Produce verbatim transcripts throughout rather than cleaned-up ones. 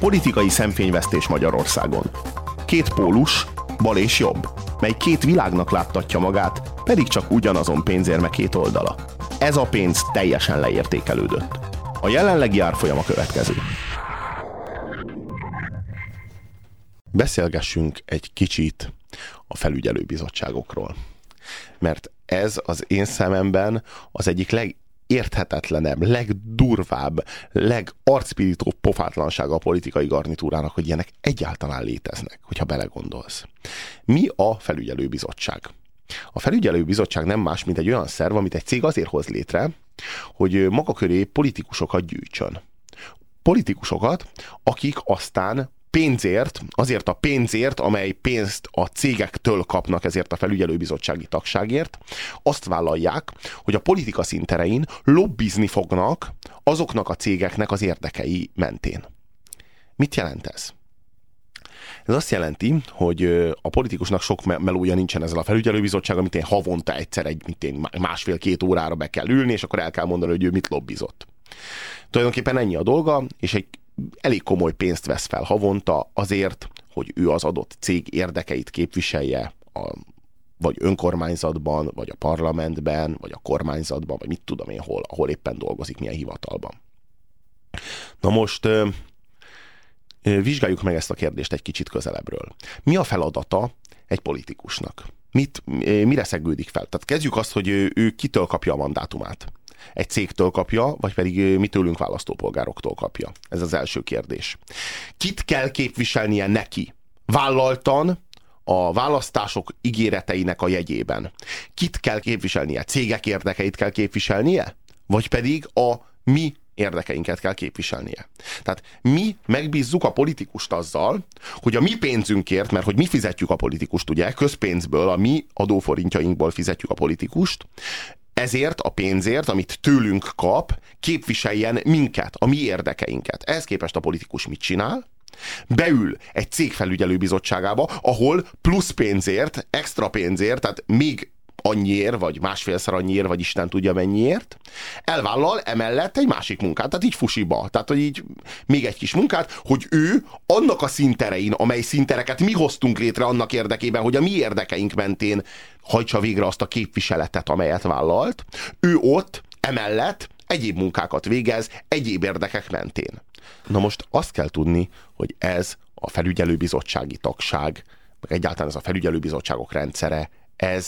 Politikai szemfényvesztés Magyarországon. Két pólus, bal és jobb, mely két világnak láttatja magát, pedig csak ugyanazon pénzérme két oldala. Ez a pénz teljesen leértékelődött. A jelenlegi árfolyam a következő. Beszélgessünk egy kicsit a felügyelőbizottságokról. Mert ez az én szememben az egyik legérthetetlenebb, legdurvább, legarcpirítóbb pofátlansága a politikai garnitúrának, hogy ilyenek egyáltalán léteznek, hogyha belegondolsz. Mi a felügyelőbizottság? A felügyelőbizottság nem más, mint egy olyan szerv, amit egy cég azért hoz létre, hogy maga köré politikusokat gyűjtsön. Politikusokat, akik aztán pénzért, azért a pénzért, amely pénzt a cégektől kapnak ezért a felügyelőbizottsági tagságért, azt vállalják, hogy a politika színterein lobbizni fognak azoknak a cégeknek az érdekei mentén. Mit jelent ez? Ez azt jelenti, hogy a politikusnak sok melója nincsen ezzel a felügyelőbizottsággal, amit én havonta egyszer egy mint én másfél-két órára be kell ülni, és akkor el kell mondani, hogy ő mit lobbizott. Tulajdonképpen ennyi a dolga, és egy elég komoly pénzt vesz fel havonta azért, hogy ő az adott cég érdekeit képviselje a, vagy önkormányzatban, vagy a parlamentben, vagy a kormányzatban, vagy mit tudom én hol, ahol éppen dolgozik, milyen hivatalban. Na most vizsgáljuk meg ezt a kérdést egy kicsit közelebbről. Mi a feladata egy politikusnak? Mit, mire szegődik fel? Tehát kezdjük azt, hogy ő, ő kitől kapja a mandátumát. Egy cégtől kapja, vagy pedig mi tőlünk választópolgároktól kapja? Ez az első kérdés. Kit kell képviselnie neki? Vállaltan a választások ígéreteinek a jegyében. Kit kell képviselnie? Cégek érdekeit kell képviselnie? Vagy pedig a mi érdekeinket kell képviselnie. Tehát mi megbízzuk a politikust azzal, hogy a mi pénzünkért, mert hogy mi fizetjük a politikust, ugye, közpénzből, a mi adóforintjainkból fizetjük a politikust, ezért a pénzért, amit tőlünk kap, képviseljen minket, a mi érdekeinket. Ehhez képest a politikus mit csinál? Beül egy cég felügyelőbizottságába, ahol plusz pénzért, extra pénzért, tehát még annyiért, vagy másfélszer annyiért, vagy Isten tudja mennyiért, elvállal emellett egy másik munkát, tehát így fusiba, tehát hogy így még egy kis munkát, hogy ő annak a színterein, amely színtereket mi hoztunk létre annak érdekében, hogy a mi érdekeink mentén hajtsa végre azt a képviseletet, amelyet vállalt, ő ott emellett egyéb munkákat végez, egyéb érdekek mentén. Na most azt kell tudni, hogy ez a felügyelőbizottsági tagság, meg egyáltalán ez a felügyelőbizottságok rendszere, ez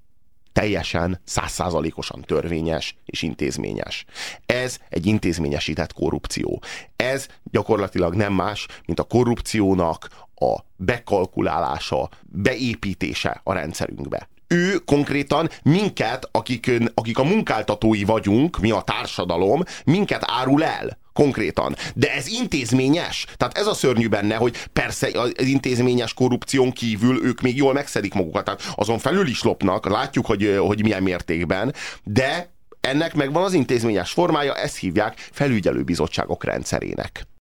teljesen százszázalékosan törvényes és intézményes. Ez egy intézményesített korrupció. Ez gyakorlatilag nem más, mint a korrupciónak a bekalkulálása, beépítése a rendszerünkbe. Ő konkrétan minket, akik, akik a munkáltatói vagyunk, mi a társadalom, minket árul el. Konkrétan. De ez intézményes. Tehát ez a szörnyű benne, hogy persze az intézményes korrupción kívül ők még jól megszedik magukat. Tehát azon felül is lopnak, látjuk, hogy, hogy milyen mértékben, de ennek megvan az intézményes formája, ezt hívják felügyelőbizottságok rendszerének.